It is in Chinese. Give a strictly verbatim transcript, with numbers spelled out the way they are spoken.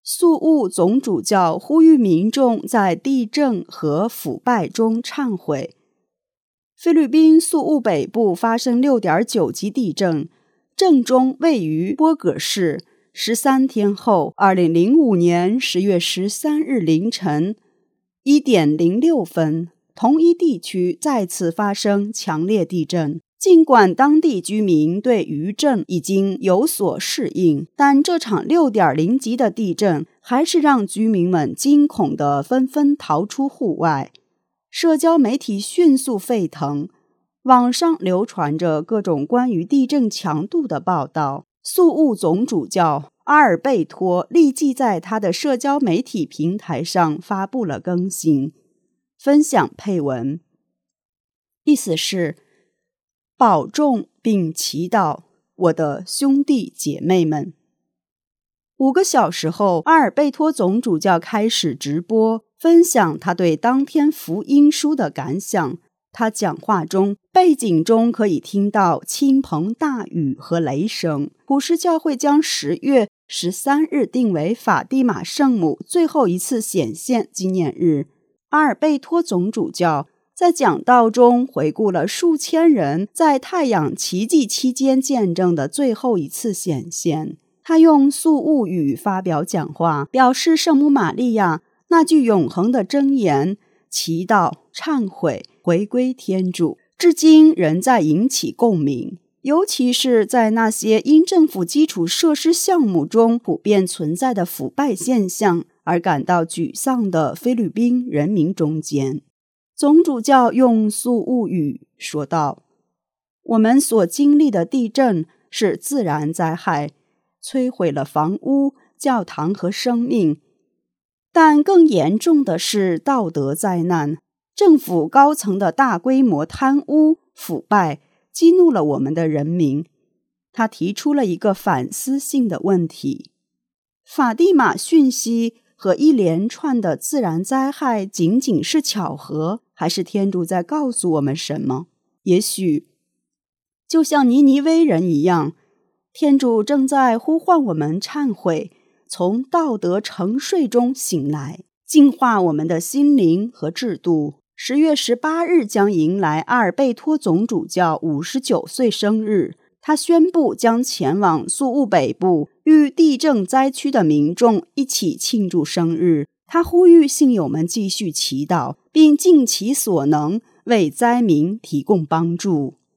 宿务总主教呼吁民众在地震和腐败中忏悔。菲律宾宿务北部发生 六点九 级地震，震中位于波葛市。十三天后，二零零五年十月十三日凌晨一点零六分，同一地区再次发生强烈地震。尽管当地居民对余震已经有所适应，但这场 六点零 级的地震还是让居民们惊恐地纷纷逃出户外。社交媒体迅速沸腾，网上流传着各种关于地震强度的报道。宿务总主教阿尔贝托立即在他的社交媒体平台上发布了更新，分享配文，意思是保重并祈祷，我的兄弟姐妹们。五个小时后，阿尔贝托总主教开始直播，分享他对当天福音书的感想。他讲话中，背景中可以听到倾盆大雨和雷声。普世教会将十月十三日定为法蒂玛圣母最后一次显现纪念日。阿尔贝托总主教在讲道中回顾了数千人在太阳奇迹期间见证的最后一次显现。他用宿务语发表讲话，表示圣母玛利亚那句永恒的箴言，祈祷、忏悔、回归天主，至今仍在引起共鸣，尤其是在那些因政府基础设施项目中普遍存在的腐败现象而感到沮丧的菲律宾人民中间。总主教用宿务语说道：我们所经历的地震是自然灾害，摧毁了房屋、教堂和生命，但更严重的是道德灾难。政府高层的大规模贪污、腐败激怒了我们的人民。他提出了一个反思性的问题：法蒂玛讯息和一连串的自然灾害仅仅是巧合，还是天主在告诉我们什么？也许就像尼尼微人一样，天主正在呼唤我们忏悔，从道德沉睡中醒来，净化我们的心灵和制度。十月十八日将迎来阿尔贝托总主教五十九岁生日，他宣布将前往宿务北部，与地震灾区的民众一起庆祝生日。他呼吁信友们继续祈祷，并尽其所能为灾民提供帮助。